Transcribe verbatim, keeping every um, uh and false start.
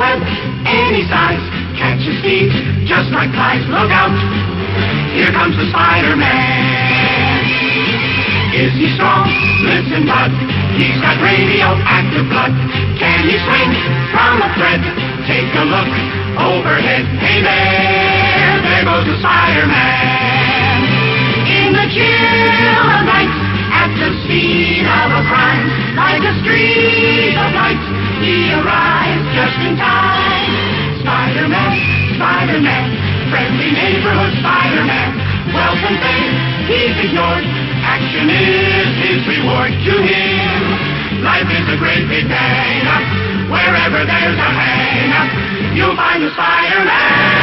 web any size. Catch his feet, just like flies. Look out, here comes the Spider-Man. Is he strong? Listen, bud, he's got radioactive blood. Can he swing from a thread? Take a look overhead. Hey there, there goes the Spider-Man. In the chill of night, at the scene of a crime, like a streak of light, he arrives just in time. Spider-Man, Spider-Man, friendly neighborhood Spider-Man. Wealth and fame, he's ignored. Action is his reward to him. Life is a great big hang-up. Wherever there's a hang-up, you'll find the Spider-Man.